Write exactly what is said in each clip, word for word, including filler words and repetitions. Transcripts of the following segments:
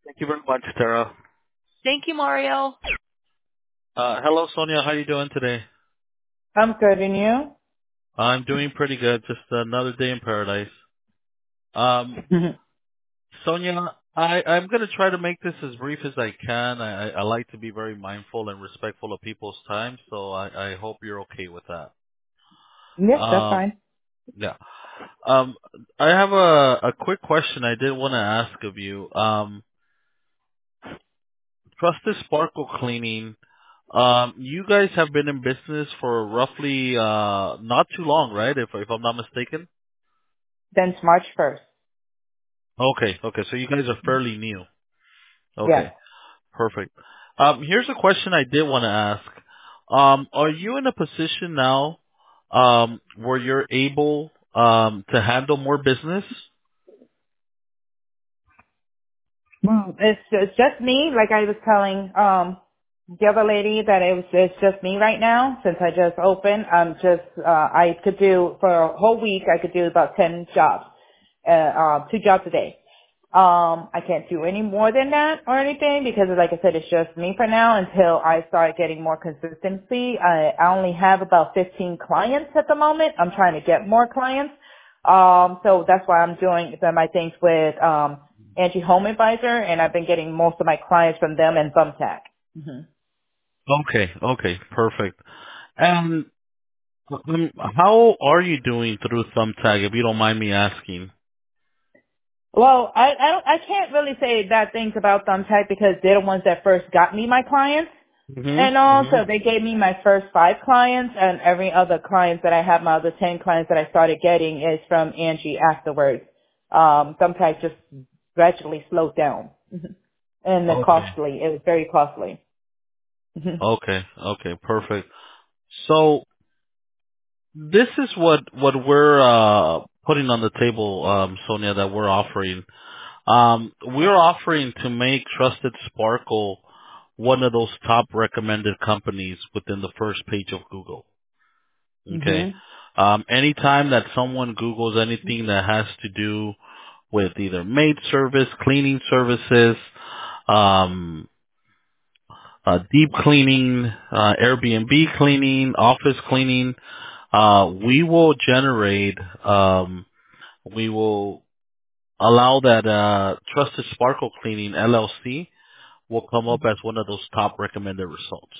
Thank you very much, Tara. Thank you, Mario. Uh, hello, Sonia. How you doing today? I'm good, and you? I'm doing pretty good. Just another day in paradise. Um, Sonia, I, I'm going to try to make this as brief as I can. I, I I like to be very mindful and respectful of people's time, so I, I hope you're okay with that. Yes, that's Um, fine. yeah. Um, I have a, a quick question I did want to ask of you. Um, Trusted Sparkle Cleaning. Um, you guys have been in business for roughly uh not too long, right? If if I'm not mistaken. Then March first. Okay, okay. So you guys are fairly new. Yes. Okay, perfect. Um, here's a question I did want to ask. Um, are you in a position now um where you're able um to handle more business? Well, it's it's just me. Like I was telling um the other lady that it was it's just me right now since I just opened. I'm just uh I could do for a whole week. I could do about ten jobs, uh, uh two jobs a day. Um, I can't do any more than that or anything because, like I said, it's just me for now until I start getting more consistency. I, I only have about fifteen clients at the moment. I'm trying to get more clients. Um, so that's why I'm doing the, my things with um, Angie Home Advisor, and I've been getting most of my clients from them and Thumbtack. hmm Okay, okay, perfect. And um, how are you doing through Thumbtack, if you don't mind me asking? Well, I I, don't, I can't really say bad things about Thumbtack because they're the ones that first got me my clients. And Mm-hmm. also, they gave me my first five clients, and every other clients that I have, my other ten clients that I started getting is from Angie afterwards. Um, sometimes just gradually slowed down, and the Okay. costly. It was very costly. Mhm. Okay. Okay. Perfect. So this is what what we're uh, putting on the table, um, Sonia, that we're offering. Um, we're offering to make Trusted Sparkle one of those top recommended companies within the first page of Google. Okay. Mhm. Um, anytime that someone Googles anything that has to do with either maid service, cleaning services, um, uh, deep cleaning, uh, Airbnb cleaning, office cleaning, uh, we will generate, um, we will allow that, uh, Trusted Sparkle Cleaning L L C will come up as one of those top recommended results.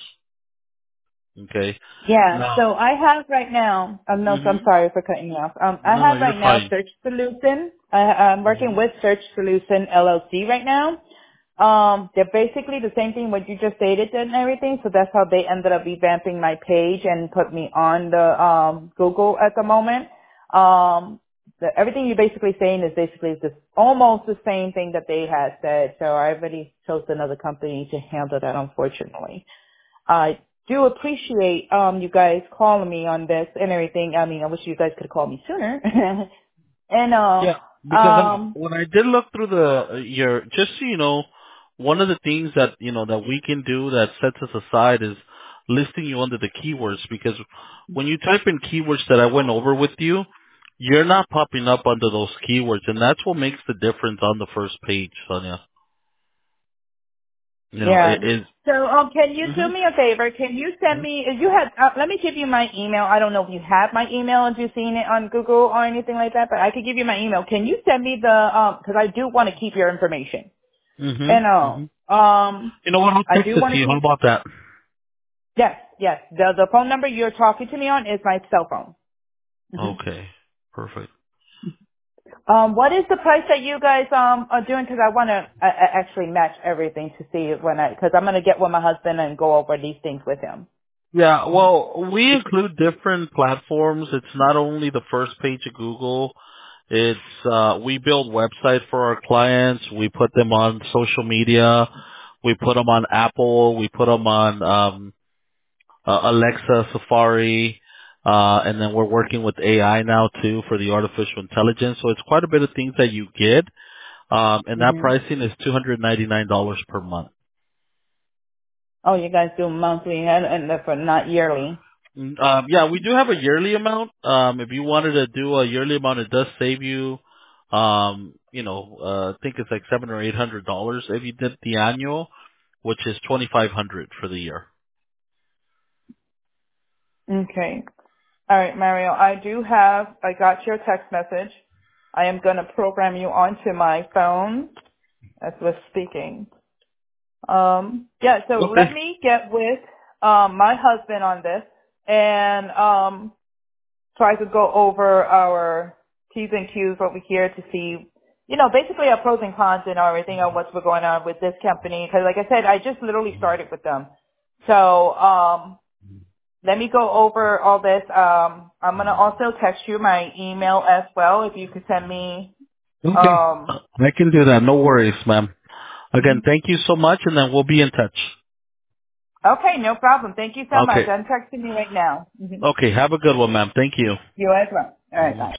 Okay. Yeah, Now, so I have right now, um, no, so I'm hmm sorry for cutting you off. Um, I no, no, have you're right now fine. Search Solution. I, I'm hmm working with Search Solution L L C right now. Um, they're basically the same thing what you just stated and everything, so that's how they ended up revamping my page and put me on the um, Google at the moment. Um, the, everything you're basically saying is basically just almost the same thing that they had said, so I already chose another company to handle that, unfortunately. I do appreciate um you guys calling me on this and everything. I mean, I wish you guys could call me sooner. and uh Yeah, because um, um when I did look through the uh, your, just so you know, one of the things that you know that we can do that sets us aside is listing you under the keywords. Because when you type in keywords that I went over with you, you're not popping up under those keywords, and that's what makes the difference on the first page, Sonia. You know, yeah. it is. So um can you do me Mm-hmm. a favor? Can you send me if you have uh, let me give you my email. I don't know if you have my email if you've seen it on Google or anything like that, but I could give you my email. Can you send me the um because I do want to keep your information. And Mm-hmm. uh Mm-hmm. um You know what? I'll I text do it want to to you. How keep about that? yes, yes. The the phone number you're talking to me on is my cell phone. Mhm. Okay. Perfect. Um, what is the price that you guys um are doing? Because I want to uh, actually match everything to see when I because I'm gonna get with my husband and go over these things with him. Yeah, well, we include different platforms. It's not only the first page of Google. It's uh we build websites for our clients. We put them on social media. We put them on Apple. We put them on um uh, Alexa, Safari, uh and then we're working with A I now too for the artificial intelligence. So it's quite a bit of things that you get. Um and that hmm pricing is two hundred ninety-nine dollars per month. Oh, you guys do monthly and and for not yearly. Mm, Um, yeah, we do have a yearly amount. Um, if you wanted to do a yearly amount, it does save you. Um, you know, uh, I think it's like seven or eight hundred dollars if you did the annual, which is twenty five hundred for the year. Okay. All right, Mario. I do have. I got your text message. I am going to program you onto my phone as we're speaking. Um, yeah. So let Okay. me get with um, my husband on this, and um, so I could go over our T's and Q's over here to see, you know, basically our pros and cons and everything on what's going on with this company. Because like I said, I just literally started with them. So um, let me go over all this. Um, I'm going to also text you my email as well if you could send me. Okay. Um, I can do that. No worries, ma'am. Again, mhm. thank you so much, and then we'll be in touch. Okay, no problem. Thank you so much. Okay. I'm texting you right now. hmm Okay. Have a good one, ma'am. Thank you. You as well. All right, bye.